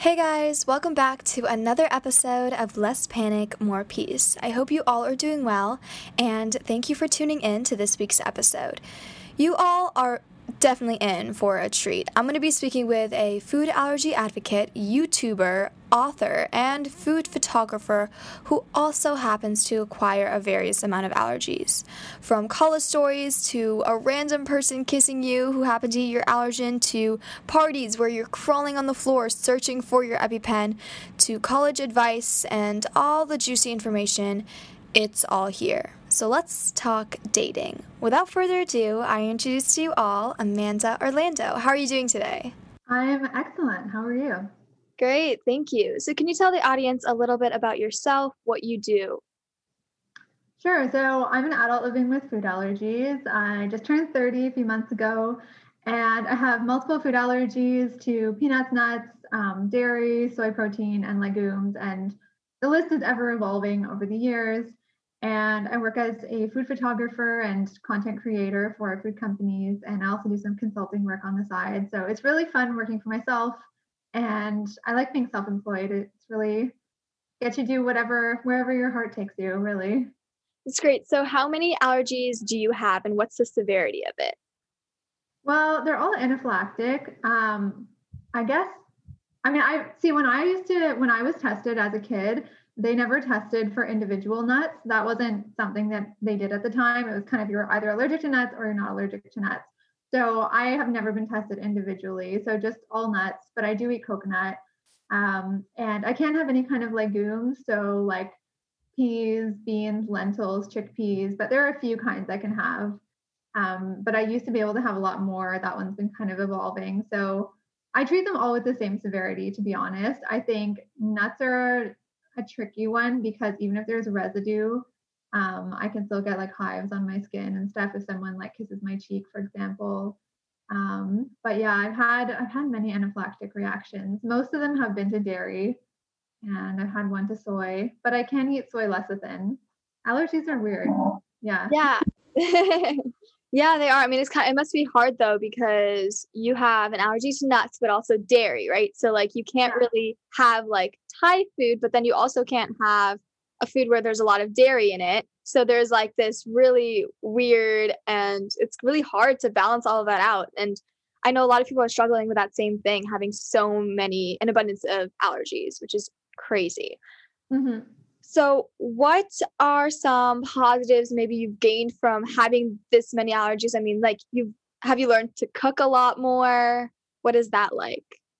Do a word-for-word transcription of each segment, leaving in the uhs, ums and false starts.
Hey guys, welcome back to another episode of Less Panic, More Peace. I hope you all are doing well, and thank you for tuning in to this week's episode. You all are definitely in for a treat. I'm going to be speaking with a food allergy advocate, YouTuber, author, and food photographer who also happens to acquire a various amount of allergies. From college stories to a random person kissing you who happened to eat your allergen, to parties where you're crawling on the floor searching for your EpiPen, to college advice and all the juicy information, it's all here. So let's talk dating. Without further ado, I introduce to you all Amanda Orlando. How are you doing today? I am excellent. How are you? Great, thank you. So can you tell the audience a little bit about yourself, what you do? Sure. So I'm an adult living with food allergies. I just turned thirty a few months ago, and I have multiple food allergies to peanuts, nuts, um, dairy, soy protein, and legumes. And the list is ever evolving over the years. And I work as a food photographer and content creator for food companies. And I also do some consulting work on the side. So it's really fun working for myself. And I like being self-employed. It's really get to do whatever, wherever your heart takes you, really. That's great. So how many allergies do you have and what's the severity of it? Well, they're all anaphylactic. Um, I guess, I mean, I see when I used to, when I was tested as a kid, they never tested for individual nuts. That wasn't something that they did at the time. It was kind of you're either allergic to nuts or you're not allergic to nuts. So I have never been tested individually. So just all nuts, but I do eat coconut. Um, and I can't have any kind of legumes. So like peas, beans, lentils, chickpeas, but there are a few kinds I can have. Um, but I used to be able to have a lot more. That one's been kind of evolving. So I treat them all with the same severity, to be honest. I think nuts are a tricky one because even if there's residue, um, I can still get like hives on my skin and stuff if someone like kisses my cheek, for example. Um, but yeah, I've had I've had many anaphylactic reactions. Most of them have been to dairy, and I've had one to soy, but I can eat soy lecithin. Allergies are weird. Yeah. Yeah. Yeah, they are. I mean, it's kind it must be hard though because you have an allergy to nuts, but also dairy, right? So like you can't Yeah. really have like Thai food, but then you also can't have a food where there's a lot of dairy in it. So there's like this really weird and it's really hard to balance all of that out. And I know a lot of people are struggling with that same thing, having so many an abundance of allergies, which is crazy. Mhm. So, what are some positives maybe you've gained from having this many allergies? I mean, like, you've have you learned to cook a lot more? What is that like?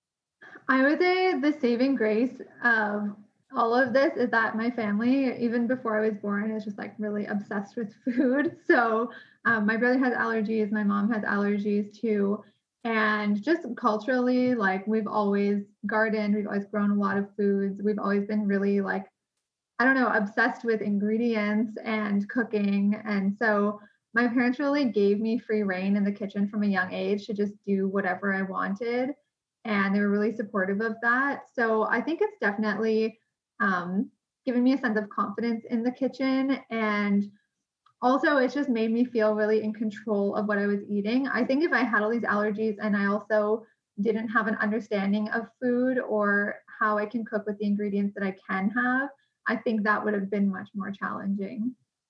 I would say the saving grace of all of this is that my family, even before I was born, is just like really obsessed with food. So um, my brother has allergies, my mom has allergies too. And just culturally, like we've always gardened, we've always grown a lot of foods. We've always been really like, I don't know, obsessed with ingredients and cooking. And so my parents really gave me free reign in the kitchen from a young age to just do whatever I wanted. And they were really supportive of that. So I think it's definitely um, given me a sense of confidence in the kitchen. And also, it's just made me feel really in control of what I was eating. I think if I had all these allergies and I also didn't have an understanding of food or how I can cook with the ingredients that I can have, I think that would have been much more challenging.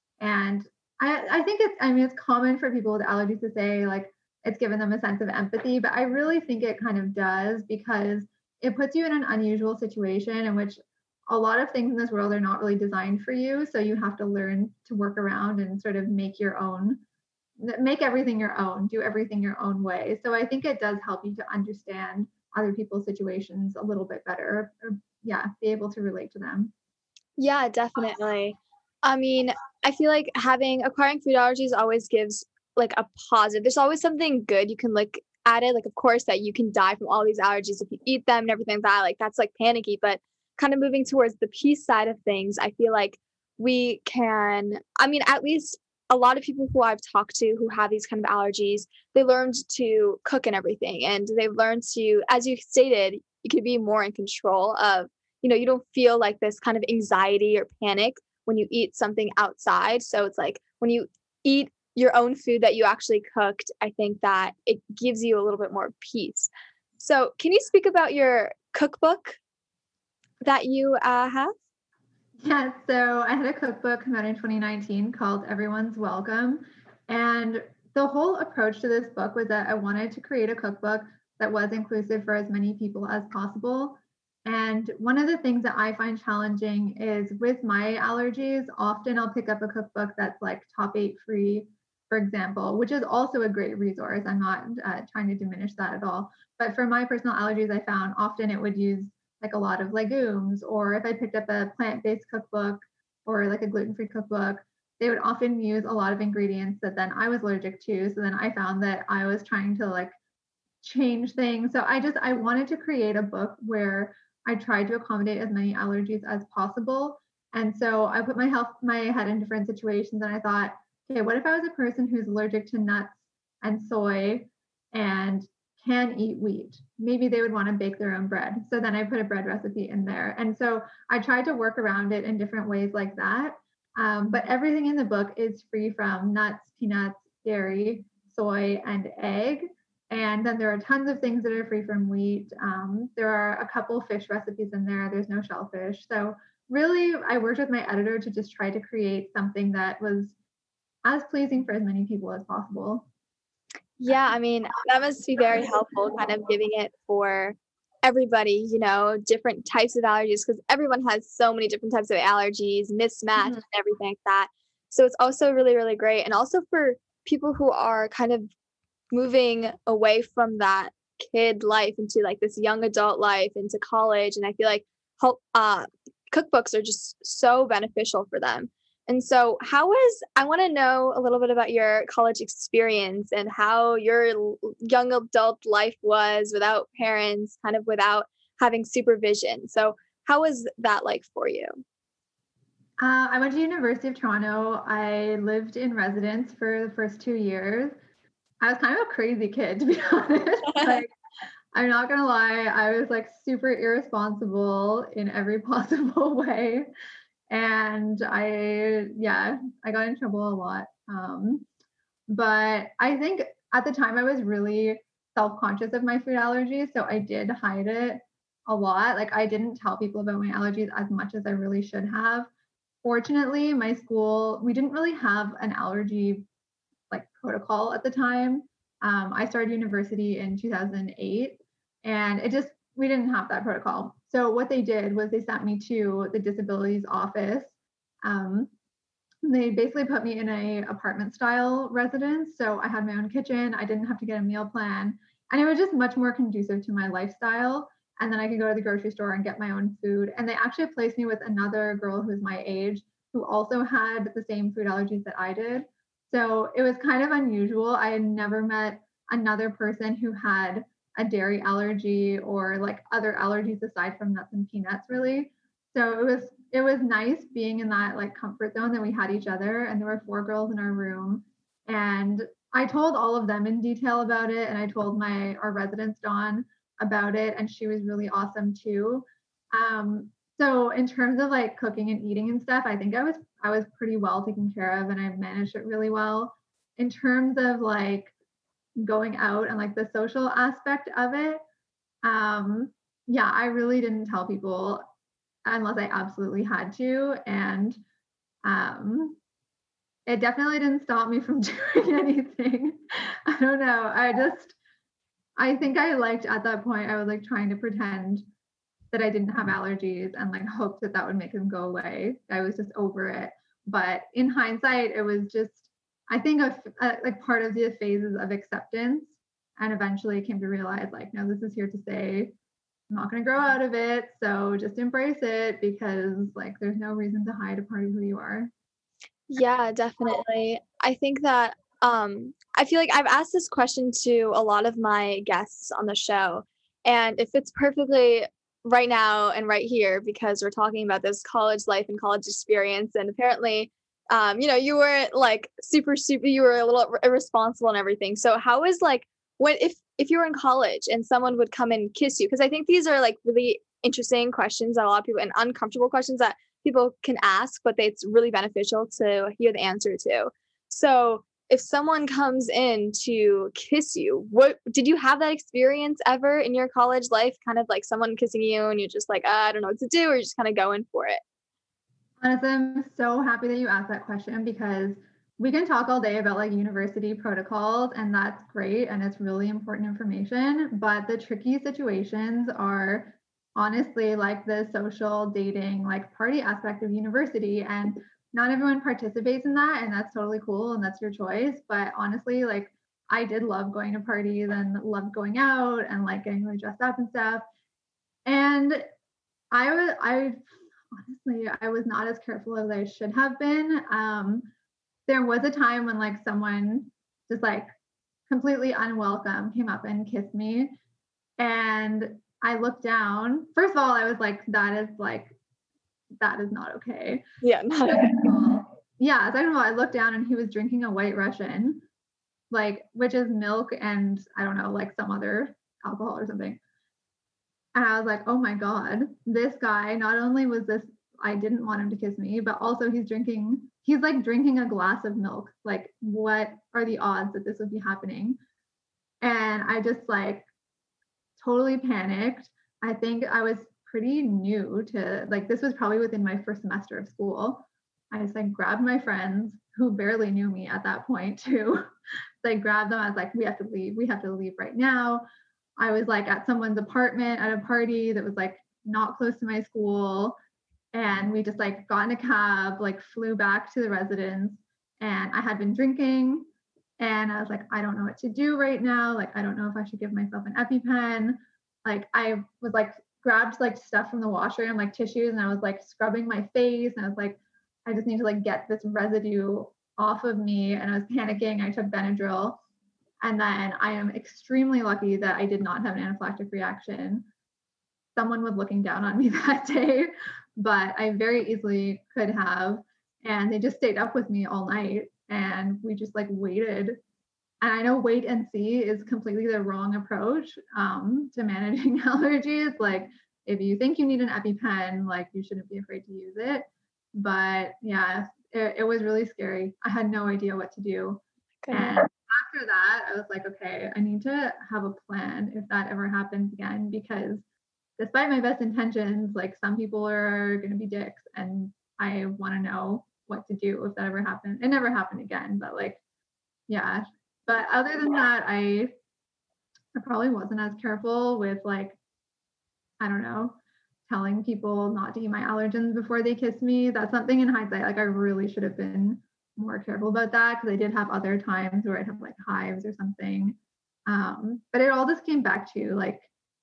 And I, I think it's, I mean, it's common for people with allergies to say like it's given them a sense of empathy, but I really think it kind of does because it puts you in an unusual situation in which a lot of things in this world are not really designed for you. So you have to learn to work around and sort of make your own, make everything your own, do everything your own way. So I think it does help you to understand other people's situations a little bit better, or yeah, be able to relate to them. Yeah, definitely. I mean, I feel like having acquiring food allergies always gives like a positive. There's always something good you can look at it. Like, of course, that you can die from all these allergies if you eat them and everything like that. Like, that's like panicky. But kind of moving towards the peace side of things, I feel like we can. I mean, at least a lot of people who I've talked to who have these kind of allergies, they learned to cook and everything, and they've learned to, as you stated, you can be more in control of you know, you don't feel like this kind of anxiety or panic when you eat something outside. So it's like when you eat your own food that you actually cooked, I think that it gives you a little bit more peace. So, can you speak about your cookbook? that you uh, have? Yeah, so I had a cookbook come out in twenty nineteen called Everyone's Welcome. And the whole approach to this book was that I wanted to create a cookbook that was inclusive for as many people as possible. And one of the things that I find challenging is with my allergies, often I'll pick up a cookbook that's like top eight free, for example, which is also a great resource. I'm not uh, trying to diminish that at all. But for my personal allergies, I found often it would use like a lot of legumes, or if I picked up a plant-based cookbook or like a gluten-free cookbook, they would often use a lot of ingredients that then I was allergic to. So then I found that I was trying to like change things. So I just I wanted to create a book where I tried to accommodate as many allergies as possible. And so I put my health my head in different situations and I thought, okay, what if I was a person who's allergic to nuts and soy and can eat wheat? Maybe they would want to bake their own bread. So then I put a bread recipe in there. And so I tried to work around it in different ways like that. Um, but everything in the book is free from nuts, peanuts, dairy, soy, and egg. And then there are tons of things that are free from wheat. Um, there are a couple fish recipes in there. There's no shellfish. So really, I worked with my editor to just try to create something that was as pleasing for as many people as possible. Yeah, I mean, that must be very helpful, kind of giving it for everybody, you know, different types of allergies, because everyone has so many different types of allergies, mismatched Mhm. and everything like that. So it's also really, really great. And also for people who are kind of moving away from that kid life into like this young adult life into college. And I feel like help uh cookbooks are just so beneficial for them. And so how was I want to know a little bit about your college experience and how your l- young adult life was without parents, kind of without having supervision. So how was that like for you? Uh, I went to University of Toronto. I lived in residence for the first two years. I was kind of a crazy kid, to be honest. Like, I'm not gonna lie, I was like super irresponsible in every possible way. And I, yeah, I got in trouble a lot. Um, but I think at the time I was really self-conscious of my food allergies, so I did hide it a lot. Like I didn't tell people about my allergies as much as I really should have. Fortunately, my school, we didn't really have an allergy like protocol at the time. Um, I started university in two thousand eight, and it just we didn't have that protocol. So what they did was they sent me to the disabilities office. Um, they basically put me in a apartment style residence, so I had my own kitchen. I didn't have to get a meal plan, and it was just much more conducive to my lifestyle. And then I could go to the grocery store and get my own food. And they actually placed me with another girl who's my age who also had the same food allergies that I did. So it was kind of unusual. I had never met another person who had a dairy allergy or like other allergies aside from nuts and peanuts, really. So it was it was nice being in that like comfort zone that we had each other, and there were four girls in our room, and I told all of them in detail about it, and I told my our residence Dawn about it, and she was really awesome too. Um, so in terms of like cooking and eating and stuff, I think I was I was pretty well taken care of, and I managed it really well. In terms of like going out and like the social aspect of it, um, yeah, I really didn't tell people unless I absolutely had to. And um, it definitely didn't stop me from doing anything. I don't know. I just, I think I liked at that point, I was like trying to pretend that I didn't have allergies and like hope that that would make them go away. I was just over it. But in hindsight, it was just, I think, a, a, like part of the phases of acceptance. And eventually came to realize, like, no, this is here to stay. I'm not going to grow out of it. So just embrace it because, like, there's no reason to hide a part of who you are. Yeah, definitely. I think that um I feel like I've asked this question to a lot of my guests on the show, and it fits perfectly right now and right here because we're talking about this college life and college experience. And apparently um you know, you were like super super you were a little irresponsible and everything. So how is like when if if you were in college and someone would come and kiss you, because I think these are like really interesting questions that a lot of people, and uncomfortable questions that people can ask, but it's really beneficial to hear the answer to. So, if someone comes in to kiss you, what did you have that experience ever in your college life? Kind of like someone kissing you and you're just like, "Ah, I don't know what to do," or you're just kind of going for it? Honestly, I'm so happy that you asked that question because we can talk all day about like university protocols, and that's great and it's really important information. But the tricky situations are honestly like the social dating, like party aspect of university. And not everyone participates in that, and that's totally cool and that's your choice. But honestly, like I did love going to parties and loved going out and like getting really dressed up and stuff. And I was I honestly I was not as careful as I should have been. Um, there was a time when like someone just like completely unwelcome came up and kissed me, and I looked down. First of all, I was like, that is like that is not okay. Yeah, not Second of all, yeah, second of all, I looked down and he was drinking a White Russian, like which is milk and I don't know, like some other alcohol or something. And I was like, oh my God, this guy, not only was this, I didn't want him to kiss me, but also he's drinking, he's like drinking a glass of milk. Like, what are the odds that this would be happening? And I just like totally panicked. I think I was pretty new to like, this was probably within my first semester of school. I just like grabbed my friends who barely knew me at that point too. Like grabbed them. I was like, we have to leave. We have to leave right now. I was like at someone's apartment at a party that was like not close to my school. And we just like got in a cab, like flew back to the residence. And I had been drinking. And I was like, I don't know what to do right now. Like, I don't know if I should give myself an EpiPen. Like, I was like, grabbed like stuff from the washroom, like tissues, and I was like scrubbing my face. And I was like, I just need to like get this residue off of me. And I was panicking. I took Benadryl. And then I am extremely lucky that I did not have an anaphylactic reaction. Someone was looking down on me that day, but I very easily could have. And they just stayed up with me all night and we just like waited. And I know wait and see is completely the wrong approach um, to managing allergies. Like if you think you need an EpiPen, like you shouldn't be afraid to use it. But yeah, it, it was really scary. I had no idea what to do. And after that, I was like, okay, I need to have a plan if that ever happens again, because despite my best intentions, like some people are going to be dicks and I want to know what to do if that ever happened. It never happened again, but like, yeah. But other than that, I, I probably wasn't as careful with like, I don't know, telling people not to eat my allergens before they kiss me. That's something in hindsight, like I really should have been more careful about that because I did have other times where I'd have like hives or something. Um, but it all just came back to like,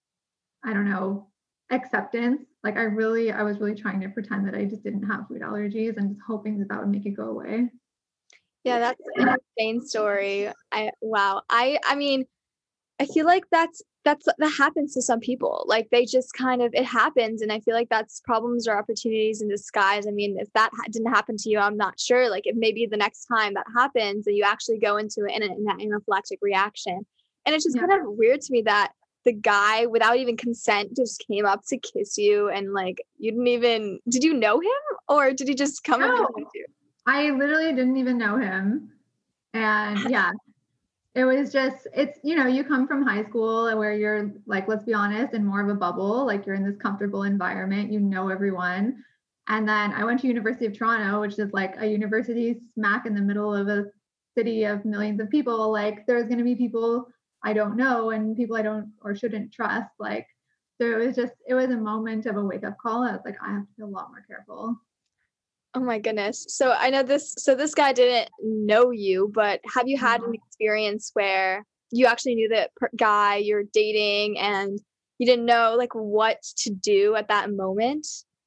I don't know, acceptance. Like I really, I was really trying to pretend that I just didn't have food allergies and just hoping that that would make it go away. Yeah, that's an insane story. I wow. I I mean, I feel like that's that's that happens to some people. Like they just kind of it happens, and I feel like that's problems or opportunities in disguise. I mean, if that ha- didn't happen to you, I'm not sure. Like if maybe the next time that happens, and you actually go into it in, a, in that anaphylactic reaction, and it's just Yeah. kind of weird to me that the guy, without even consent, just came up to kiss you, and like you didn't even did you know him or did he just come up and No, kiss you? I literally didn't even know him. And yeah, it was just, it's, you know, you come from high school where you're like, let's be honest, in more of a bubble, like you're in this comfortable environment, you know everyone. And then I went to University of Toronto, which is like a university smack in the middle of a city of millions of people. Like there's going to be people I don't know and people I don't or shouldn't trust. Like, so it was just, it was a moment of a wake up call. I was like, I have to be a lot more careful. Oh my goodness. So I know this, so this guy didn't know you, but have you had an No. experience where you actually knew that per- guy you're dating and you didn't know like what to do at that moment?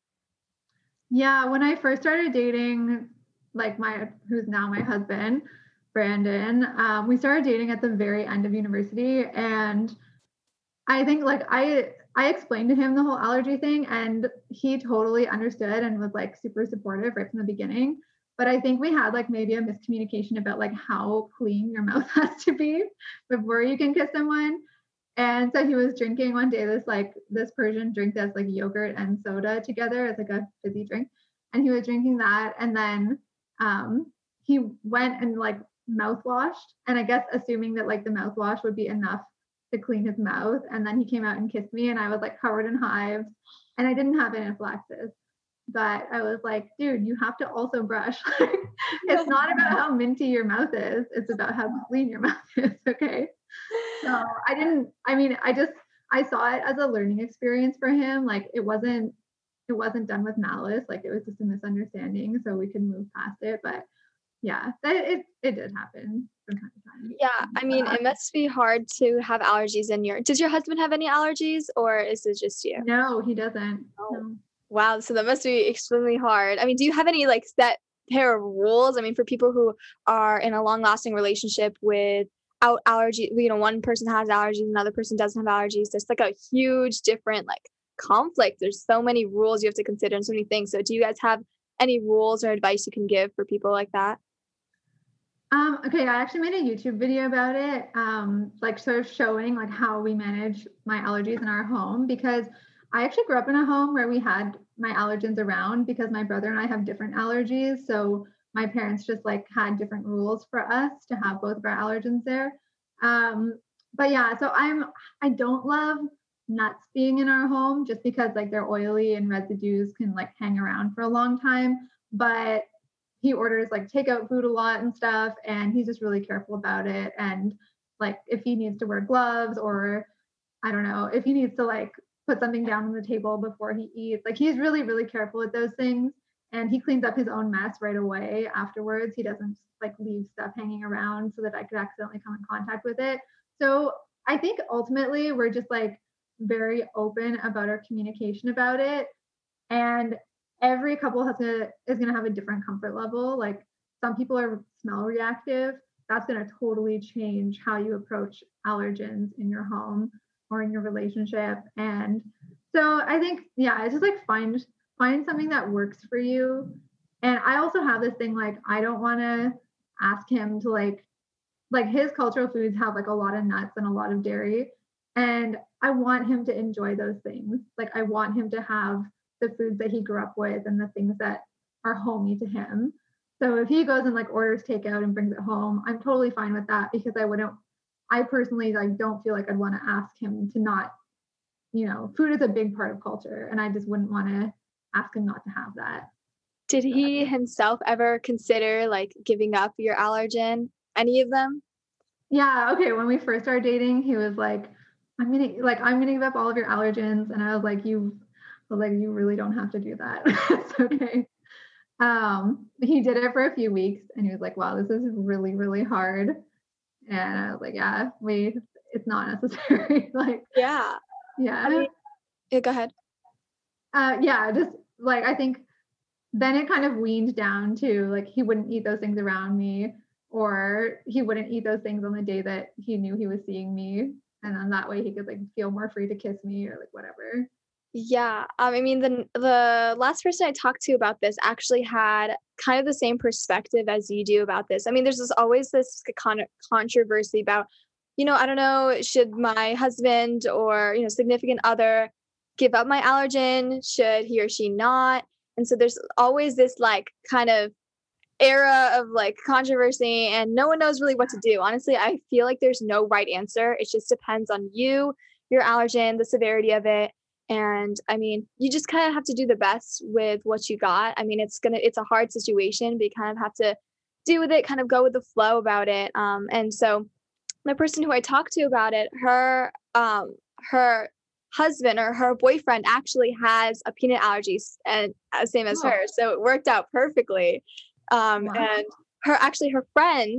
Yeah, when I first started dating, like my who's now my husband, Brandon, um, we started dating at the very end of university, and I think like I I explained to him the whole allergy thing, and he totally understood and was like super supportive right from the beginning. But I think we had like maybe a miscommunication about like how clean your mouth has to be before you can kiss someone. And so he was drinking one day this like this Persian drink that's like yogurt and soda together. It's like a fizzy drink. And he was drinking that. And then um he went and like mouthwashed, and I guess assuming that like the mouthwash would be enough to clean his mouth. And then he came out and kissed me, and I was like covered in hives, and I didn't have anaphylaxis. But I was like, dude, you have to also brush. It's not about how minty your mouth is. It's about how clean your mouth is. Okay. So I didn't, I mean, I just, I saw it as a learning experience for him. Like it wasn't, it wasn't done with malice. Like it was just a misunderstanding. So we can move past it. But yeah, that, it, it did happen from time to time. Yeah. I mean, it must be hard to have allergies in your, does your husband have any allergies, or is it just you? No, he doesn't. Oh. No. Wow. So that must be extremely hard. I mean, do you have any like set pair of rules? I mean, for people who are in a long lasting relationship without allergy, you know, one person has allergies, another person doesn't have allergies. There's like a huge different like conflict. There's so many rules you have to consider and so many things. So do you guys have any rules or advice you can give for people like that? Um, okay, I actually made a YouTube video about it, um, like sort of showing like how we manage my allergies in our home, because I actually grew up in a home where we had my allergens around because my brother and I have different allergies. So my parents just like had different rules for us to have both of our allergens there. Um, but yeah, so I'm, I don't love nuts being in our home just because like they're oily and residues can like hang around for a long time. But he orders like takeout food a lot and stuff, and he's just really careful about it. And like if he needs to wear gloves, or I don't know, if he needs to like put something down on the table before he eats, like he's really, really careful with those things. And he cleans up his own mess right away afterwards. He doesn't like leave stuff hanging around so that I could accidentally come in contact with it. So I think ultimately we're just like very open about our communication about it. And every couple has to is going to have a different comfort level. Like some people are smell reactive. That's going to totally change how you approach allergens in your home or in your relationship. And so I think, yeah, it's just like find find something that works for you. And I also have this thing, like I don't want to ask him to like like his cultural foods have like a lot of nuts and a lot of dairy, and I want him to enjoy those things. Like I want him to have the foods that he grew up with and the things that are homey to him. So if he goes and like orders takeout and brings it home, I'm totally fine with that, because I wouldn't I personally like don't feel like I'd want to ask him to not, you know, food is a big part of culture, and I just wouldn't want to ask him not to have that. Did he himself ever consider like giving up your allergen? Any of them? Yeah. Okay. When we first started dating, he was like, I'm gonna like I'm gonna give up all of your allergens. And I was like, you was like, you really don't have to do that. It's okay. Um, he did it for a few weeks, and he was like, wow, this is really, really hard. And I was like, yeah, we it's not necessary. Like, yeah. Yeah. I mean, yeah, go ahead. Uh yeah, just like I think then it kind of weaned down to like he wouldn't eat those things around me, or he wouldn't eat those things on the day that he knew he was seeing me. And then that way he could like feel more free to kiss me or like whatever. Yeah. Um, I mean, the the last person I talked to about this actually had kind of the same perspective as you do about this. I mean, there's this, always this con- controversy about, you know, I don't know, should my husband or, you know, significant other give up my allergen? Should he or she not? And so there's always this like kind of era of like controversy, and no one knows really what to do. Honestly, I feel like there's no right answer. It just depends on you, your allergen, the severity of it. And I mean, you just kind of have to do the best with what you got. I mean, it's gonna, it's a hard situation, but you kind of have to do with it, kind of go with the flow about it. Um, and so the person who I talked to about it, her, um, her husband or her boyfriend actually has a peanut allergy, and uh, same as Oh. her. So it worked out perfectly. Um, Wow. and her, actually her friend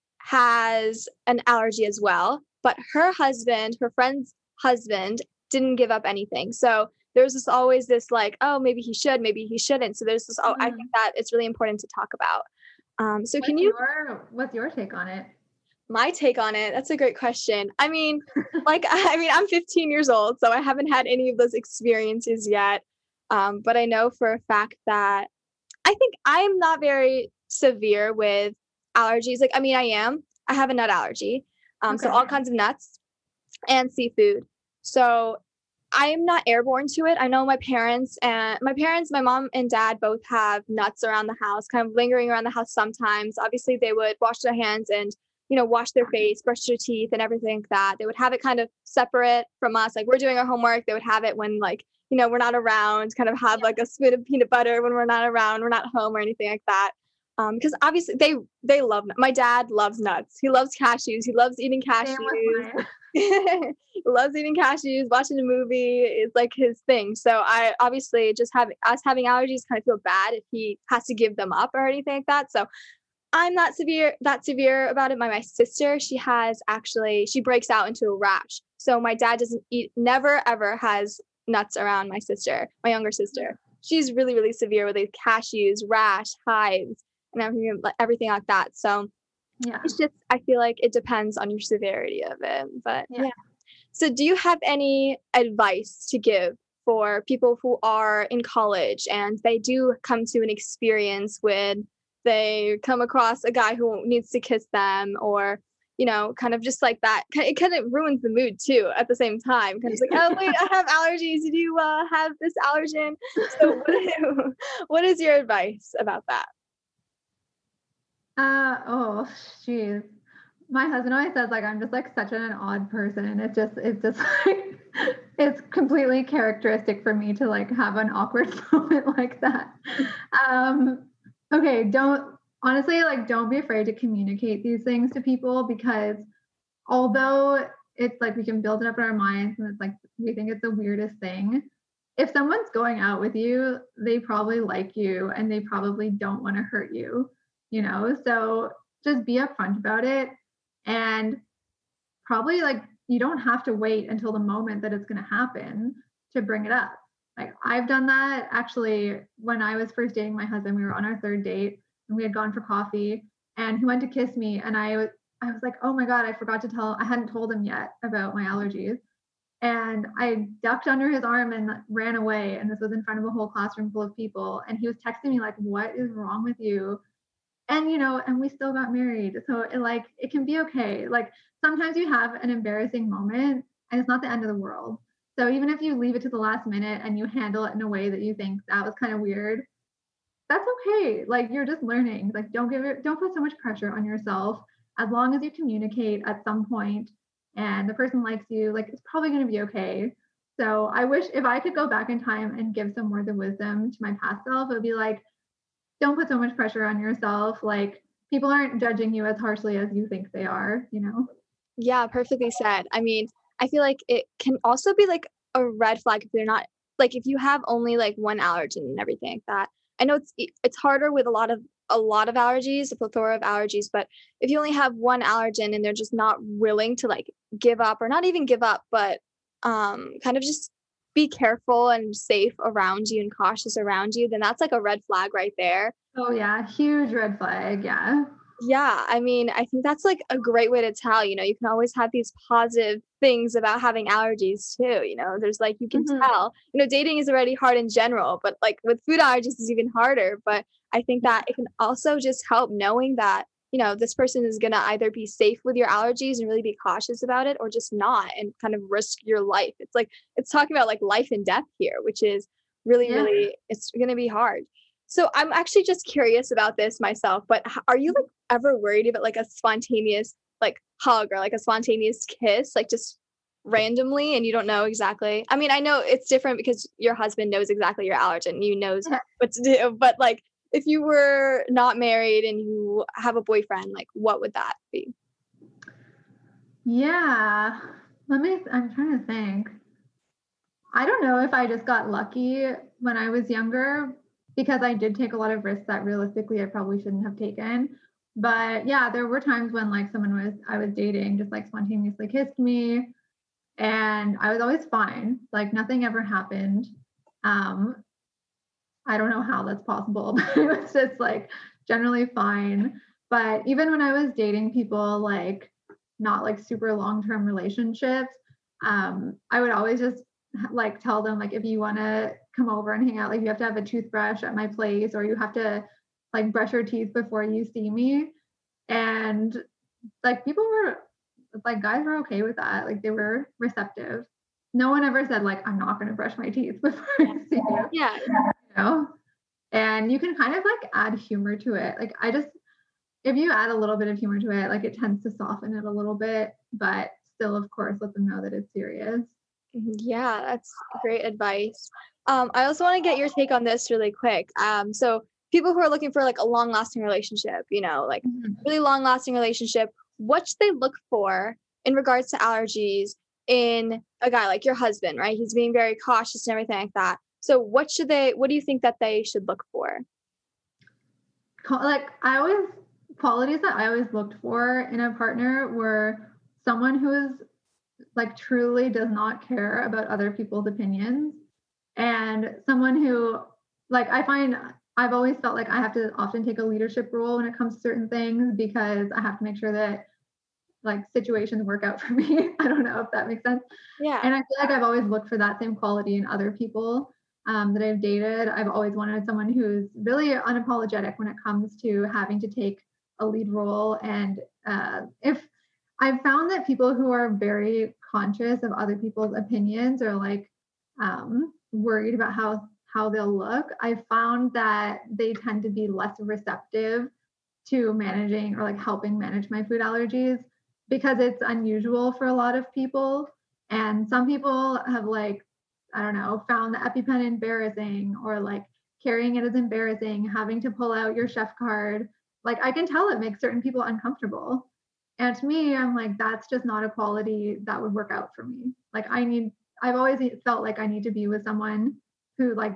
has an allergy as well, but her husband, her friend's husband didn't give up anything. So there's this always this like, oh, maybe he should, maybe he shouldn't. So there's this, oh, I think that it's really important to talk about. Um, so What's can you, your, what's your take on it? my take on it? That's a great question. I mean, like, I mean, I'm fifteen years old, so I haven't had any of those experiences yet. Um, but I know for a fact that I think I'm not very severe with allergies. Like, I mean, I am, I have a nut allergy. Um, Okay. so all kinds of nuts and seafood. So I'm not airborne to it. I know my parents and my parents, my mom and dad both have nuts around the house, kind of lingering around the house sometimes. Obviously, they would wash their hands and, you know, wash their face, brush their teeth, and everything like that. They would have it kind of separate from us. Like we're doing our homework, they would have it when like, you know, we're not around, kind of have like a spoon of peanut butter when we're not around, we're not home or anything like that. Um, because obviously they they love nut- my dad loves nuts. He loves cashews. He loves eating Same with cashews. mine. He loves eating cashews, watching a movie is like his thing. So I obviously just have us having allergies kind of feel bad if he has to give them up or anything like that. So I'm not severe that severe about it. My my sister, she has actually she breaks out into a rash. So my dad doesn't eat never ever has nuts around my sister, my younger sister. She's really, really severe with like cashews, rash, hives, and everything like everything like that. So Yeah. it's just I feel like it depends on your severity of it. But Yeah. yeah. So do you have any advice to give for people who are in college and they do come to an experience when they come across a guy who needs to kiss them or you know, kind of just like that. Ki- It kind of ruins the mood too at the same time. Kind of like, oh wait, I have allergies. Did you uh, have this allergen? So what, what is your advice about that? Uh oh, geez. My husband always says like I'm just like such an odd person. It just it's just like it's completely characteristic for me to like have an awkward moment like that. Um okay, don't honestly like don't be afraid to communicate these things to people because although it's like we can build it up in our minds and it's like we think it's the weirdest thing. If someone's going out with you, they probably like you and they probably don't want to hurt you, you know? So just be upfront about it and probably like you don't have to wait until the moment that it's going to happen to bring it up. Like I've done that actually when I was first dating my husband. We were on our third date and we had gone for coffee and he went to kiss me and I was I was like, "Oh my god, I forgot to tell I hadn't told him yet about my allergies." And I ducked under his arm and ran away and this was in front of a whole classroom full of people and he was texting me like, "What is wrong with you?" And you know and we still got married, so it like it can be okay. Like sometimes you have an embarrassing moment and it's not the end of the world. So even if you leave it to the last minute and you handle it in a way that you think that was kind of weird, that's okay. Like you're just learning. Like don't give it don't put so much pressure on yourself. As long as you communicate at some point and the person likes you, like it's probably going to be okay. So I wish if I could go back in time and give some words of wisdom to my past self, it would be like don't put so much pressure on yourself. Like people aren't judging you as harshly as you think they are, you know? Yeah, perfectly said. I mean, I feel like it can also be like a red flag if they're not like if you have only like one allergen and everything like that. I know it's e- it's harder with a lot of a lot of allergies, a plethora of allergies, but if you only have one allergen and they're just not willing to like give up or not even give up, but um kind of just be careful and safe around you and cautious around you, then that's like a red flag right there. Oh yeah, huge red flag. Yeah. Yeah, I mean, I think that's like a great way to tell, you know, you can always have these positive things about having allergies too, you know. There's like you can Mhm. tell. You know, dating is already hard in general, but like with food allergies is even harder, but I think Yeah. that it can also just help knowing that, you know, this person is going to either be safe with your allergies and really be cautious about it or just not and kind of risk your life. It's like it's talking about like life and death here, which is really Yeah. really it's going to be hard. So I'm actually just curious about this myself, but h- are you like ever worried about like a spontaneous like hug or like a spontaneous kiss, like just randomly and you don't know exactly? I mean, I know it's different because your husband knows exactly your allergen, you knows what to do, but like if you were not married and you have a boyfriend, like what would that be? Yeah. Let me I'm trying to think. I don't know if I just got lucky when I was younger because I did take a lot of risks that realistically I probably shouldn't have taken. But yeah, there were times when like someone was I was dating just like spontaneously kissed me and I was always fine. Like nothing ever happened. Um I don't know how that's possible, but it was just like generally fine. But even when I was dating people like not like super long-term relationships, um, I would always just like tell them like if you want to come over and hang out, like you have to have a toothbrush at my place or you have to like brush your teeth before you see me. And like people were like guys were okay with that. Like they were receptive. no one ever said like, I'm not going to brush my teeth before I see you. Yeah. You know? And you can kind of like add humor to it. Like I just, if you add a little bit of humor to it, like it tends to soften it a little bit, but still, of course, let them know that it's serious. Yeah, that's great advice. Um, I also want to get your take on this really quick. Um, so people who are looking for like a long lasting relationship, you know, like Mhm. really long lasting relationship, what should they look for in regards to allergies in a guy like your husband, right? He's being very cautious and everything like that. So what should they, what do you think that they should look for? Like I always, qualities that I always looked for in a partner were someone who is like truly does not care about other people's opinions, and someone who, like, I find I've always felt like I have to often take a leadership role when it comes to certain things because I have to make sure that like situations work out for me. I don't know if that makes sense. Yeah. And I feel like I've always looked for that same quality in other people um, that I've dated. I've always wanted someone who's really unapologetic when it comes to having to take a lead role. And uh, if I've found that people who are very conscious of other people's opinions or like um, worried about how how they'll look, I found that they tend to be less receptive to managing or like helping manage my food allergies because it's unusual for a lot of people. And some people have like, I don't know, found the EpiPen embarrassing or like carrying it is embarrassing, having to pull out your chef card. Like I can tell it makes certain people uncomfortable. And to me, I'm like, that's just not a quality that would work out for me. Like I need, I've always felt like I need to be with someone who like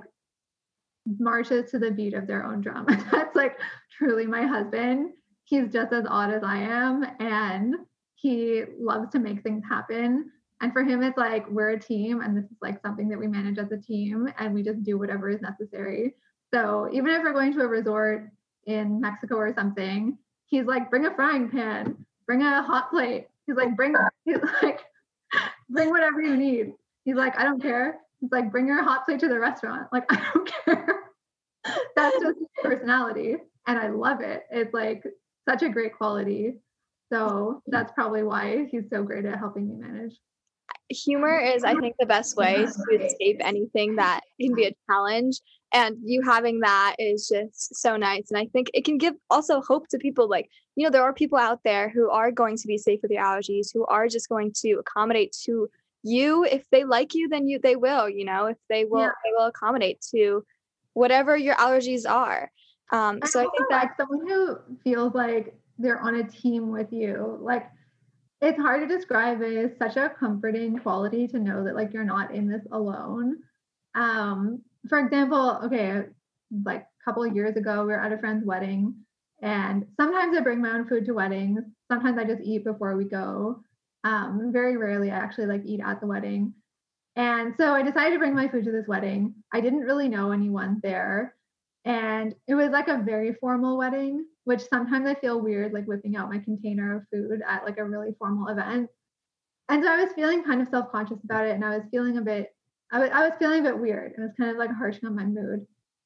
marches to the beat of their own drum. That's like truly my husband. He's just as odd as I am, and he loves to make things happen. And for him, it's like we're a team, and this is like something that we manage as a team, and we just do whatever is necessary. So even if we're going to a resort in Mexico or something, he's like, bring a frying pan, bring a hot plate. He's like, bring, he's like, bring whatever you need. He's like, I don't care. He's like, bring your hot plate to the restaurant. Like, I don't care. That's just his personality. And I love it. It's like such a great quality. So that's probably why he's so great at helping me manage. Humor is, I think, the best way to escape anything that can be a challenge. And you having that is just so nice. And I think it can give also hope to people. Like, you know, there are people out there who are going to be safe with their allergies, who are just going to accommodate to you. If they like you, then you they will, you know, if they will, Yeah. they will accommodate to whatever your allergies are. Um, I so I also think that like someone who feels like they're on a team with you. Like it's hard to describe it. It's such a comforting quality to know that like you're not in this alone. Um, for example, okay, like a couple of years ago, we were at a friend's wedding, and sometimes I bring my own food to weddings. Sometimes I just eat before we go. Um, very rarely I actually like eat at the wedding. And so I decided to bring my food to this wedding. I didn't really know anyone there. And it was like a very formal wedding, which sometimes I feel weird, like whipping out my container of food at like a really formal event. And so I was feeling kind of self-conscious about it. And I was feeling a bit, I was, I was feeling a bit weird. And it was kind of like harshing on my mood.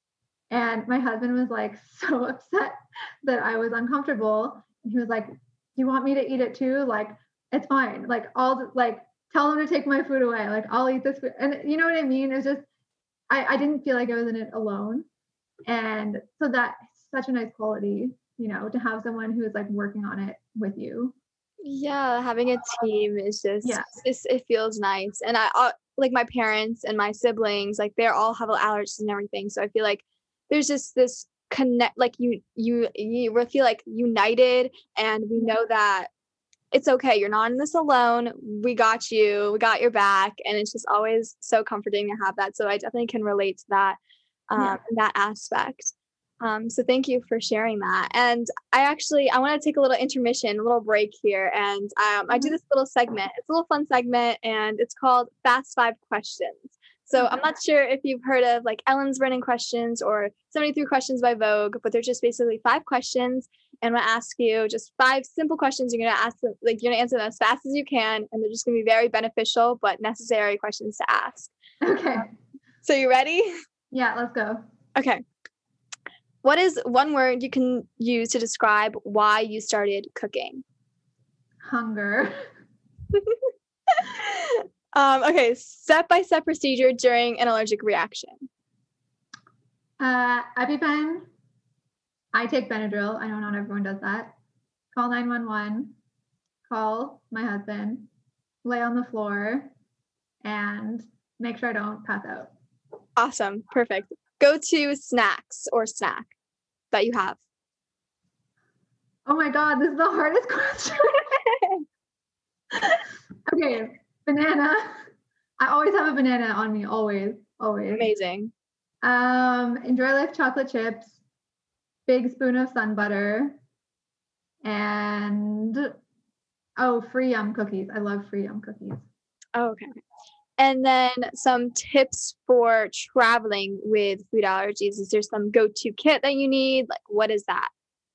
And my husband was like so upset that I was uncomfortable. And he was like, do you want me to eat it too? Like, it's fine. Like, I'll like tell him to take my food away. Like, I'll eat this food. And you know what I mean? It's just, I, I didn't feel like I was in it alone. And so that's such a nice quality, you know, to have someone who is like working on it with you. yeah, having a team is just, Yeah. it's, it feels nice. And I, uh, like my parents and my siblings, like they're all have allergies and everything. So I feel like there's just this connect, like you, you, you will feel like united, and we know that it's okay. You're not in this alone. We got you. We got your back. And it's just always so comforting to have that. So I definitely can relate to that, um, Yeah. that aspect. Um, so thank you for sharing that. And I actually, I want to take a little intermission, a little break here. And um, I do this little segment. It's a little fun segment, and it's called Fast Five Questions. So I'm not sure if you've heard of like Ellen's Burning Questions or seventy-three Questions by Vogue, but they're just basically five questions. And I'm going to ask you just five simple questions. You're going to ask them, like you're going to answer them as fast as you can. And they're just going to be very beneficial, but necessary questions to ask. Okay. So you ready? Yeah, let's go. Okay. What is one word you can use to describe why you started cooking? Hunger. Um, okay, step-by-step procedure during an allergic reaction. Uh, EpiPen. I take Benadryl. I know not everyone does that. Call nine one one. Call my husband. Lay on the floor and make sure I don't pass out. Awesome. Perfect. Go to snacks or snack that you have. Oh my God, this is the hardest question. Okay, banana. I always have a banana on me, always, always. Amazing. Um, Enjoy Life chocolate chips, big spoon of sun butter, and oh, free yum cookies. I love free yum cookies. Oh, okay. And then some tips for traveling with food allergies. Is there some go-to kit that you need? Like, what is that?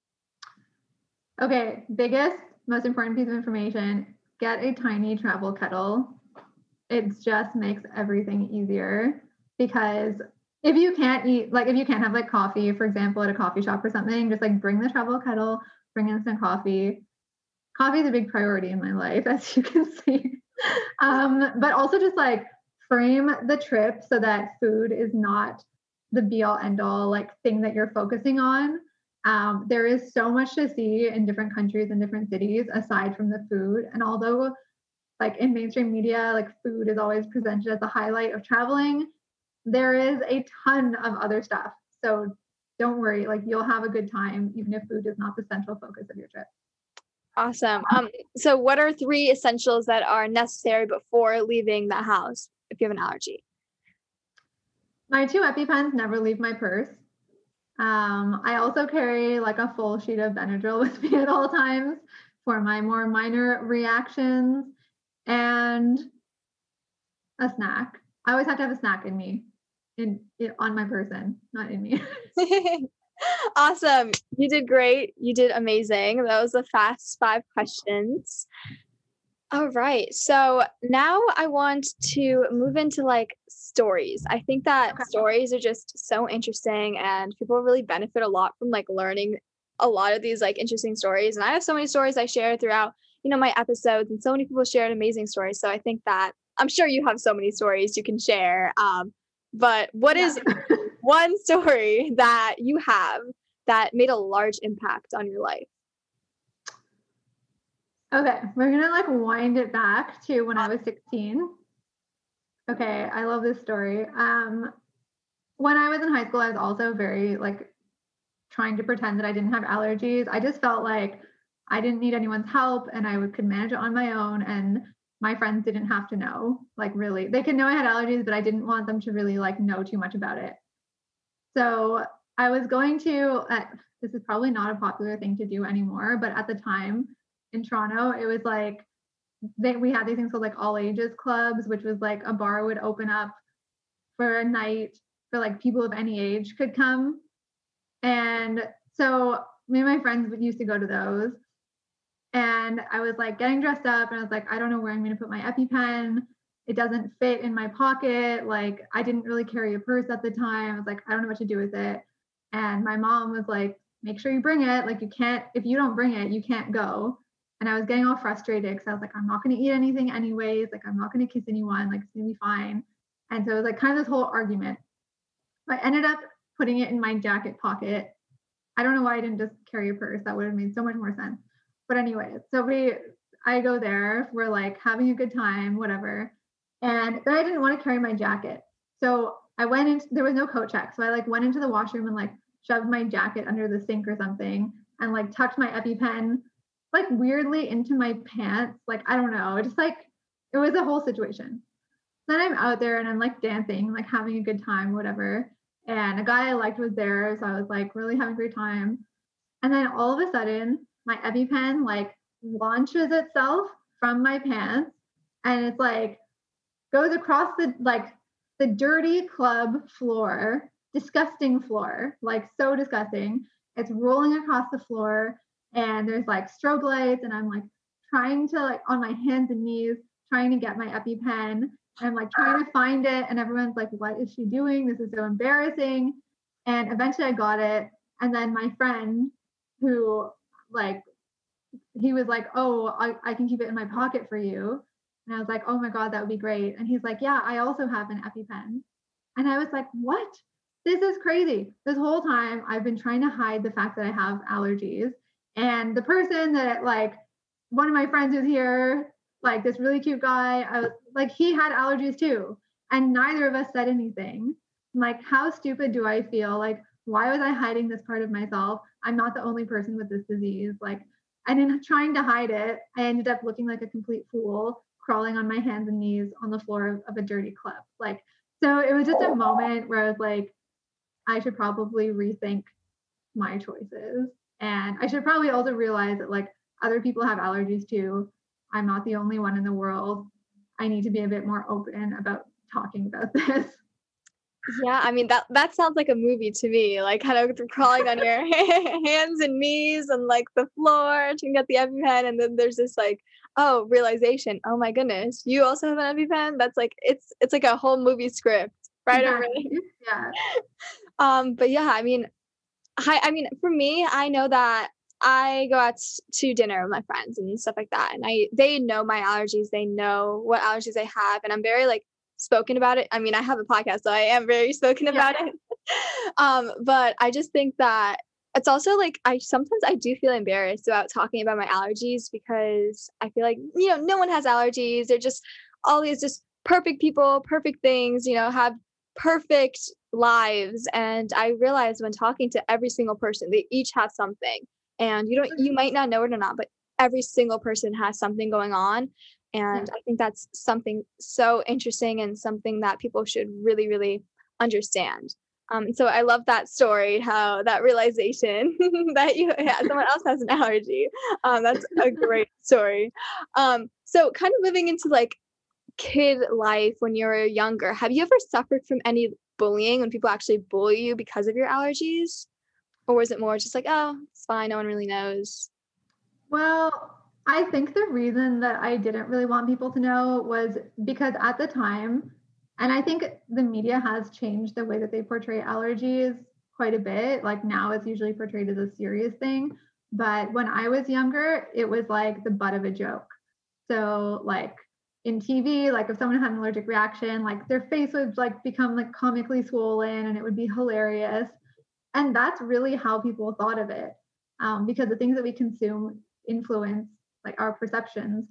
Okay, biggest, most important piece of information, get a tiny travel kettle. It just makes everything easier because if you can't eat, like if you can't have like coffee, for example, at a coffee shop or something, just like bring the travel kettle, bring instant coffee. Coffee is a big priority in my life, as you can see. Um, but also just like frame the trip so that food is not the be all end all like thing that you're focusing on. Um, there is so much to see in different countries and different cities aside from the food. And although like in mainstream media, like food is always presented as the highlight of traveling, there is a ton of other stuff. So don't worry, like you'll have a good time, even if food is not the central focus of your trip. Awesome. Um, so what are three essentials that are necessary before leaving the house if you have an allergy? My two EpiPens never leave my purse. Um, I also carry like a full sheet of Benadryl with me at all times for my more minor reactions and a snack. I always have to have a snack in me, in, in on my person, not in me. Awesome. You did great. You did amazing. That was the fast five questions. All right. So now I want to move into like stories. I think that Okay. stories are just so interesting and people really benefit a lot from like learning a lot of these like interesting stories. And I have so many stories I share throughout, you know, my episodes and so many people shared amazing stories. So I think that I'm sure you have so many stories you can share. Um, but what Yeah. is one story that you have that made a large impact on your life? Okay, we're gonna like wind it back to when I was sixteen. Okay, I love this story. Um, when I was in high school, I was also very like trying to pretend that I didn't have allergies. I just felt like I didn't need anyone's help and I would, could manage it on my own. And my friends didn't have to know, like really. They could know I had allergies, but I didn't want them to really like know too much about it. So I was going to, uh, this is probably not a popular thing to do anymore, but at the time in Toronto, it was like, they, we had these things called like all ages clubs, which was like a bar would open up for a night for like people of any age could come. And so me and my friends used to go to those. And I was like getting dressed up and I was like, I don't know where I'm going to put my EpiPen. It doesn't fit in my pocket. Like I didn't really carry a purse at the time. I was like, I don't know what to do with it. And my mom was like, make sure you bring it. Like you can't, if you don't bring it, you can't go. And I was getting all frustrated because I was like, I'm not going to eat anything anyways. Like I'm not going to kiss anyone. Like it's going to be fine. And so it was like kind of this whole argument. I ended up putting it in my jacket pocket. I don't know why I didn't just carry a purse. That would have made so much more sense. But anyway, so we, I go there. We're like having a good time, whatever. And then I didn't want to carry my jacket. So I went into, there was no coat check. So I like went into the washroom and like shoved my jacket under the sink or something and like tucked my EpiPen like weirdly into my pants. Like, I don't know, just like, it was a whole situation. Then I'm out there and I'm like dancing, like having a good time, whatever. And a guy I liked was there. So I was like really having a great time. And then all of a sudden, my EpiPen like launches itself from my pants and it's like goes across the like the dirty club floor, disgusting floor, like so disgusting. It's rolling across the floor and there's like strobe lights and I'm like trying to like on my hands and knees trying to get my EpiPen. I'm like trying to find it and everyone's like, what is she doing? This is so embarrassing. And eventually I got it. And then my friend who like, he was like, oh, I, I can keep it in my pocket for you. And I was like, oh my God, that would be great. And he's like, yeah, I also have an EpiPen. And I was like, what? This is crazy. This whole time I've been trying to hide the fact that I have allergies. And the person that, like, one of my friends who's here, like this really cute guy, I was like, he had allergies too. And neither of us said anything. I'm like, how stupid do I feel? Like, why was I hiding this part of myself? I'm not the only person with this disease. Like, and in trying to hide it, I ended up looking like a complete fool, crawling on my hands and knees on the floor of, of a dirty club. Like, so it was just a moment where I was like, I should probably rethink my choices. And I should probably also realize that, like, other people have allergies too. I'm not the only one in the world. I need to be a bit more open about talking about this. Yeah, I mean, that that sounds like a movie to me, like kind of crawling on your hands and knees and like the floor to get the EpiPen, and then there's this like, oh, realization, oh my goodness, you also have an EpiPen? That's like, it's it's like a whole movie script right over Exactly. there. Yeah. Um, but yeah, I mean, I I mean, for me, I know that I go out s- to dinner with my friends and stuff like that, and I they know my allergies, they know what allergies I have, and I'm very like spoken about it. I mean, I have a podcast, so I am very spoken Yeah. about it. Um, but I just think that it's also like I sometimes I do feel embarrassed about talking about my allergies because I feel like, you know, no one has allergies. They're just all these just perfect people, perfect things, you know, have perfect lives. And I realize when talking to every single person, they each have something. And you don't you might not know it or not, but every single person has something going on. Yeah. And I think that's something so interesting and something that people should really, really understand. Um, so I love that story, how that realization that you yeah, someone else has an allergy. Um, that's a great story. Um, so kind of moving into like kid life when you were younger, have you ever suffered from any bullying when people actually bully you because of your allergies? Or was it more just like, oh, it's fine, no one really knows? Well, I think the reason that I didn't really want people to know was because at the time, and I think the media has changed the way that they portray allergies quite a bit. Like now it's usually portrayed as a serious thing. But when I was younger, it was like the butt of a joke. So, like in T V, like if someone had an allergic reaction, like their face would like become like comically swollen and it would be hilarious. And that's really how people thought of it, um, because the things that we consume influence like our perceptions.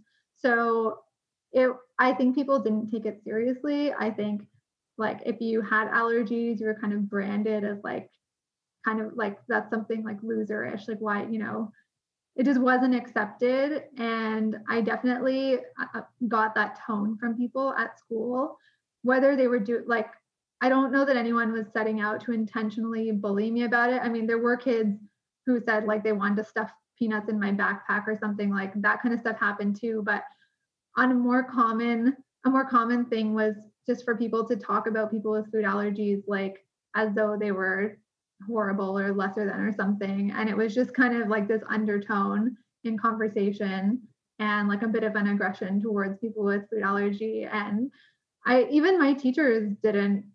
So it I think people didn't take it seriously. I think like if you had allergies, you were kind of branded as like kind of like that's something like loserish, like why, you know, it just wasn't accepted. And I definitely uh, got that tone from people at school, whether they were do like, I don't know that anyone was setting out to intentionally bully me about it. I mean, there were kids who said like they wanted to stuff peanuts in my backpack or something, like that kind of stuff happened too. But on a more common, a more common thing was just for people to talk about people with food allergies, like as though they were horrible or lesser than or something. And it was just kind of like this undertone in conversation and like a bit of an aggression towards people with food allergy. And I even my teachers didn't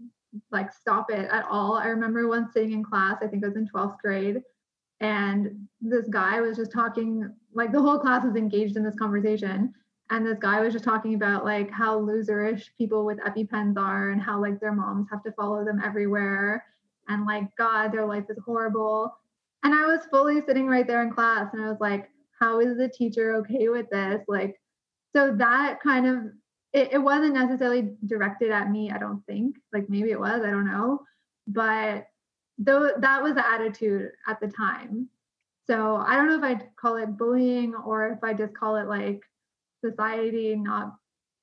like stop it at all. I remember once sitting in class, I think I was in twelfth grade, and this guy was just talking, like the whole class was engaged in this conversation. And this guy was just talking about like how loserish people with EpiPens are and how like their moms have to follow them everywhere. And like, God, their life is horrible. And I was fully sitting right there in class and I was like, how is the teacher okay with this? Like, so that kind of, it, it wasn't necessarily directed at me, I don't think. Like maybe it was, I don't know. But though that was the attitude at the time. So I don't know if I'd call it bullying or if I just call it like society not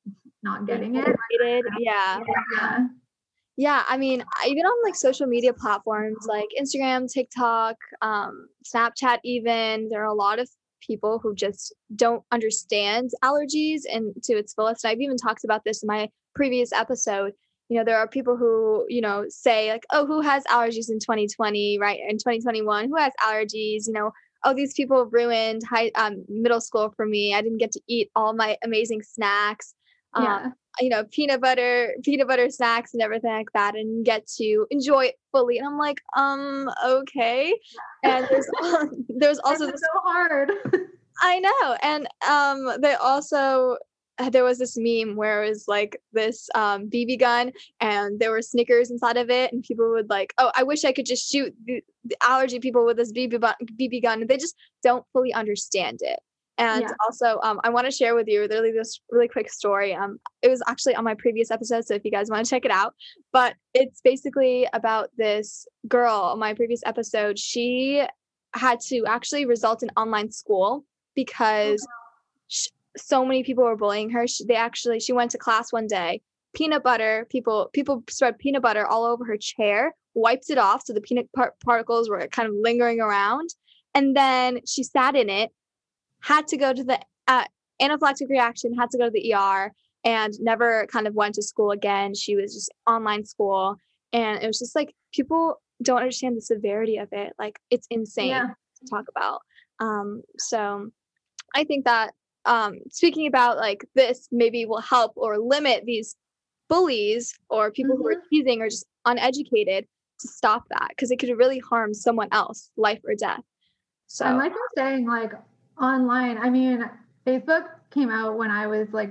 not getting it. Related, yeah. Yeah. Yeah, I mean, I- even on like social media platforms like Instagram, TikTok, um, Snapchat, even, there are a lot of people who just don't understand allergies and to its fullest. And I've even talked about this in my previous episode. You know, there are people who, you know, say like, oh, who has allergies in twenty twenty, right? In twenty twenty-one, who has allergies? You know, oh, these people ruined high um, middle school for me. I didn't get to eat all my amazing snacks. Um, Yeah. you know, peanut butter, peanut butter snacks and everything like that, and get to enjoy it fully. And I'm like, um, okay. And there's there's also It's this, so hard. I know, and um, they also uh, there was this meme where it was like this um, B B gun and there were Snickers inside of it, and people would like, oh, I wish I could just shoot the, the allergy people with this B B, bu- B B gun. And they just don't fully understand it. And Yeah. also, um, I want to share with you really this really quick story. Um, it was actually on my previous episode, so if you guys want to check it out, but it's basically about this girl on my previous episode. She had to actually result in online school because sh- so many people were bullying her. She, they actually, she went to class one day, peanut butter, people, people spread peanut butter all over her chair, wiped it off. So the peanut par- particles were kind of lingering around. And then she sat in it, had to go to the uh, anaphylactic reaction, had to go to the E R, and never kind of went to school again. She was just online school. And it was just like, people don't understand the severity of it. Like, it's insane Yeah. to talk about. Um, so I think that um, speaking about like this maybe will help or limit these bullies or people who are Mhm. teasing or just uneducated to stop that, because it could really harm someone else, life or death. So And like you're saying, like online, I mean, Facebook came out when I was like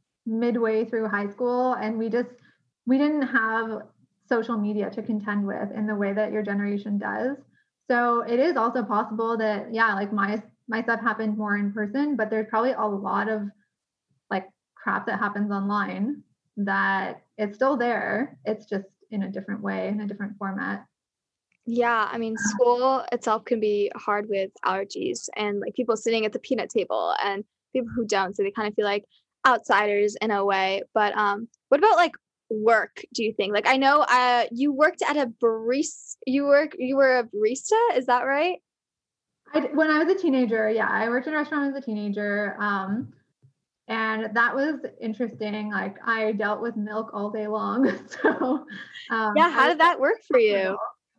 midway through high school, and we just we didn't have social media to contend with in the way that your generation does. So it is also possible that, yeah, like my my stuff happened more in person, but there's probably a lot of like crap that happens online that it's still there. It's just in a different way, in a different format. yeah, I mean, school itself can be hard with allergies and like people sitting at the peanut table and people who don't, so they kind of feel like outsiders in a way. But um, what about like work? Do you think? Like, I know uh, you worked at a barista. You work. You were a barista. Is that right? I, when I was a teenager, yeah, I worked in a restaurant as a teenager. Um, and that was interesting. Like I dealt with milk all day long. So um, Yeah. I How was did that work for you?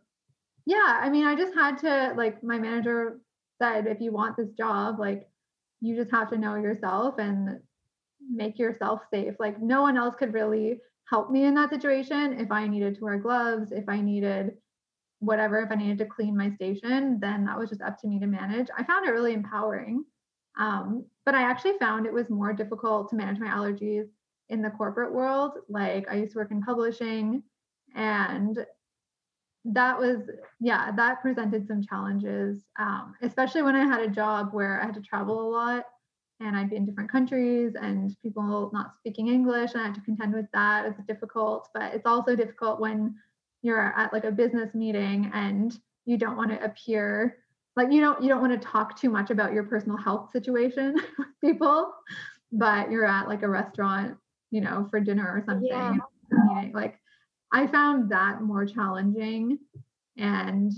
yeah, I mean, I just had to like my manager said, if you want this job, like you just have to know yourself and make yourself safe. Like no one else could really help me in that situation. If I needed to wear gloves, if I needed whatever, if I needed to clean my station, then that was just up to me to manage. I found it really empowering. Um, but I actually found it was more difficult to manage my allergies in the corporate world. Like I used to work in publishing, and that was, yeah, that presented some challenges, um, especially when I had a job where I had to travel a lot and I'd be in different countries and people not speaking English, and I had to contend with that. It's difficult, but it's also difficult when you're at like a business meeting and you don't want to appear like you don't you don't want to talk too much about your personal health situation with people, but you're at like a restaurant, you know, for dinner or Yeah. something, meeting. Like I found that more challenging, and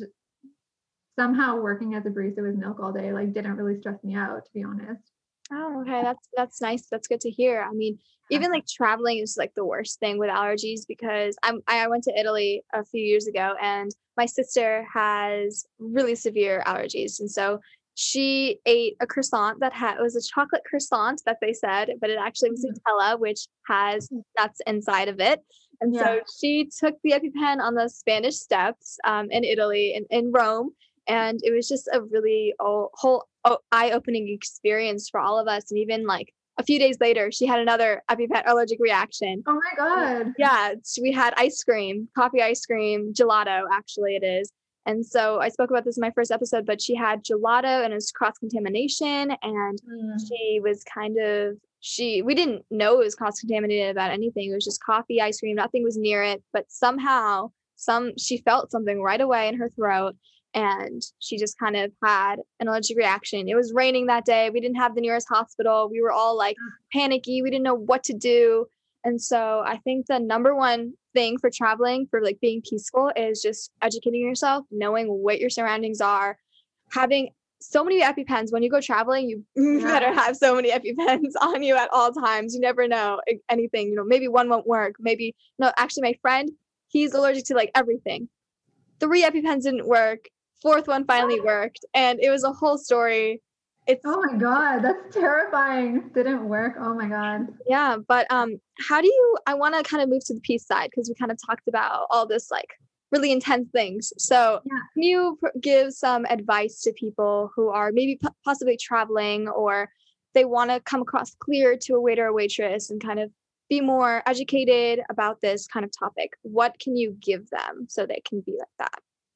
somehow working as a barista with milk all day like didn't really stress me out, to be honest. Oh, okay. That's that's nice. That's good to hear. I mean, Yeah. even like traveling is like the worst thing with allergies because I'm I went to Italy a few years ago and my sister has really severe allergies. And so she ate a croissant that had it was a chocolate croissant that they said, but it actually was Mhm. Nutella, which has nuts inside of it. And Yeah. so she took the EpiPen on the Spanish Steps um, in Italy, in, in Rome, and it was just a really oh, whole oh, eye-opening experience for all of us. And even like a few days later, she had another EpiPen allergic reaction. Oh my God. Yeah, s- we had ice cream, coffee ice cream, gelato, actually it is. And so I spoke about this in my first episode, but she had gelato and it was cross contamination. And Mm. she was kind of, she, we didn't know it was cross contaminated about anything. It was just coffee, ice cream, nothing was near it. But somehow, some, she felt something right away in her throat. And she just kind of had an allergic reaction. It was raining that day. We didn't have the nearest hospital. We were all like panicky. We didn't know what to do. And so I think the number one thing for traveling, for like being peaceful, is just educating yourself, knowing what your surroundings are, having so many EpiPens. When you go traveling, you Yeah. better have so many EpiPens on you at all times. You never know a- anything, you know, maybe one won't work. Maybe, no, actually my friend, he's allergic to like everything. Three EpiPens didn't work. Fourth one finally worked. And it was a whole story. It's Oh my God, that's terrifying. Didn't work. Oh my God. Yeah, but um, how do you? I want to kind of move to the peace side because we kind of talked about all this like really intense things. So, Yeah. can you pr- give some advice to people who are maybe p- possibly traveling or they want to come across clear to a waiter or waitress and kind of be more educated about this kind of topic, what can you give them so they can be like that?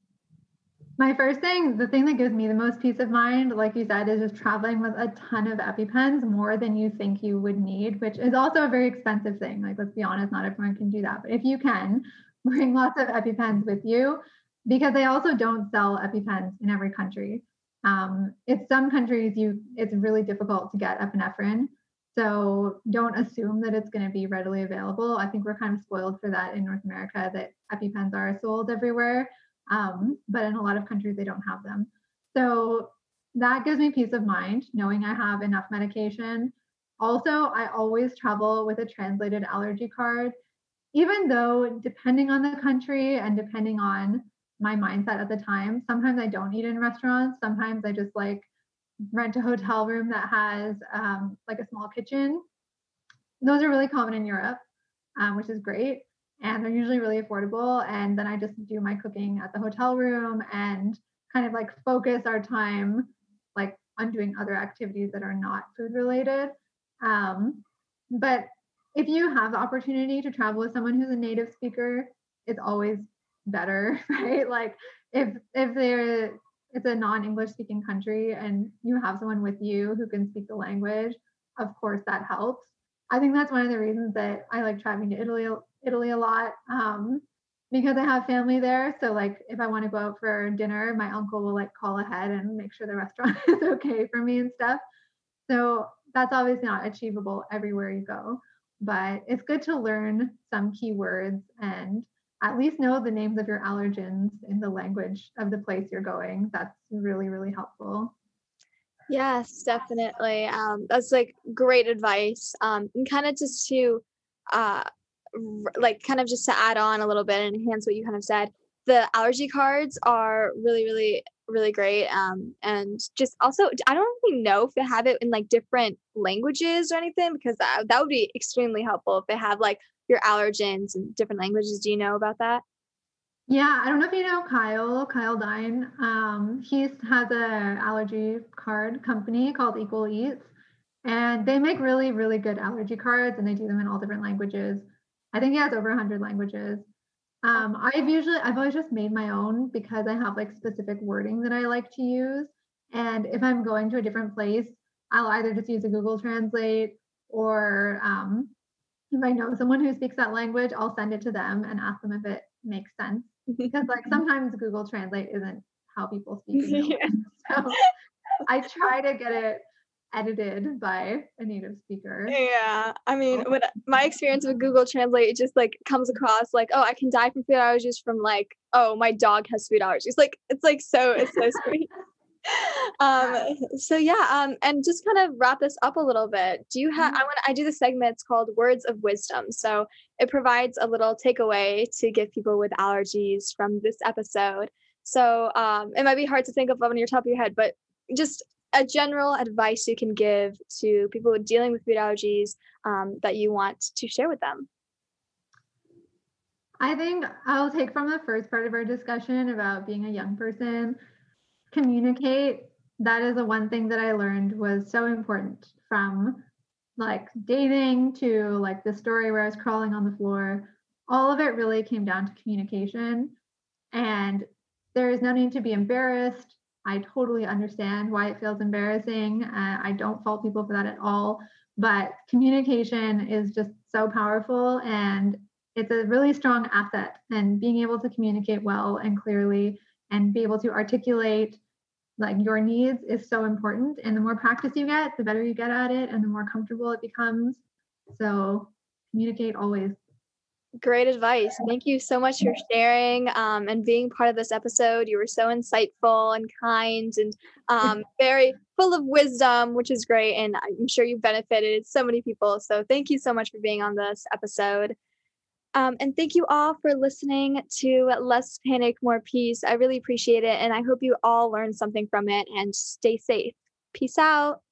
My first thing, the thing that gives me the most peace of mind, like you said, is just traveling with a ton of EpiPens, more than you think you would need, which is also a very expensive thing. Like, let's be honest, not everyone can do that. But if you can, bring lots of EpiPens with you, because they also don't sell EpiPens in every country. Um, it's some countries you it's really difficult to get epinephrine. So don't assume that it's going to be readily available. I think we're kind of spoiled for that in North America, that EpiPens are sold everywhere. Um, but in a lot of countries, they don't have them. So that gives me peace of mind, knowing I have enough medication. Also, I always travel with a translated allergy card, even though depending on the country and depending on my mindset at the time, sometimes I don't eat in restaurants. Sometimes I just like rent a hotel room that has um, like a small kitchen. Those are really common in Europe, um, which is great. And they're usually really affordable. And then I just do my cooking at the hotel room and kind of like focus our time like on doing other activities that are not food related. Um, but if you have the opportunity to travel with someone who's a native speaker, it's always better, right? Like if if they're it's a non-English speaking country and you have someone with you who can speak the language, of course that helps. I think that's one of the reasons that I like traveling to Italy Italy a lot, um, because I have family there. So like if I want to go out for dinner, my uncle will like call ahead and make sure the restaurant is okay for me and stuff. So that's obviously not achievable everywhere you go, but it's good to learn some keywords and at least know the names of your allergens in the language of the place you're going. That's really, really helpful. Yes, definitely. Um, that's like great advice. Um, and kind of just to, uh, r- like kind of just to add on a little bit and enhance what you kind of said, the allergy cards are really, really, really great. Um, and just also, I don't really know if they have it in like different languages or anything, because that, that would be extremely helpful if they have like your allergens in different languages. Do you know about that? Yeah, I don't know if you know Kyle, Kyle Dine. Um, he has a allergy card company called Equal Eats, and they make really, really good allergy cards, and they do them in all different languages. I think he has over one hundred languages. Um, I've usually, I've always just made my own because I have like specific wording that I like to use. And if I'm going to a different place, I'll either just use a Google Translate or um, if I know someone who speaks that language, I'll send it to them and ask them if it makes sense. Because like sometimes Google Translate isn't how people speak in real Yeah. life. So I try to get it edited by a native speaker. Yeah, I mean, when my experience with Google Translate, it just like comes across like, oh, I can die from food allergies from like, oh, my dog has food allergies. Like, it's like so, it's so sweet. Um, so yeah, um, and just kind of wrap this up a little bit. Do you have, I want, I do the segment, it's called Words of Wisdom. So it provides a little takeaway to give people with allergies from this episode. So um, it might be hard to think of on your top of your head, but just a general advice you can give to people dealing with food allergies um, that you want to share with them. I think I'll take from the first part of our discussion about being a young person, communicate. That is the one thing that I learned was so important, from like dating to like the story where I was crawling on the floor. All of it really came down to communication, and there is no need to be embarrassed. I totally understand why it feels embarrassing. Uh, I don't fault people for that at all, but communication is just so powerful, and it's a really strong asset. And being able to communicate well and clearly and be able to articulate like your needs is so important. And the more practice you get, the better you get at it and the more comfortable it becomes. So communicate always. Great advice. Thank you so much for sharing um, and being part of this episode. You were so insightful and kind and um, very full of wisdom, which is great. And I'm sure you benefited so many people. So thank you so much for being on this episode. Um, and thank you all for listening to Less Panic, More Peace. I really appreciate it. And I hope you all learned something from it and stay safe. Peace out.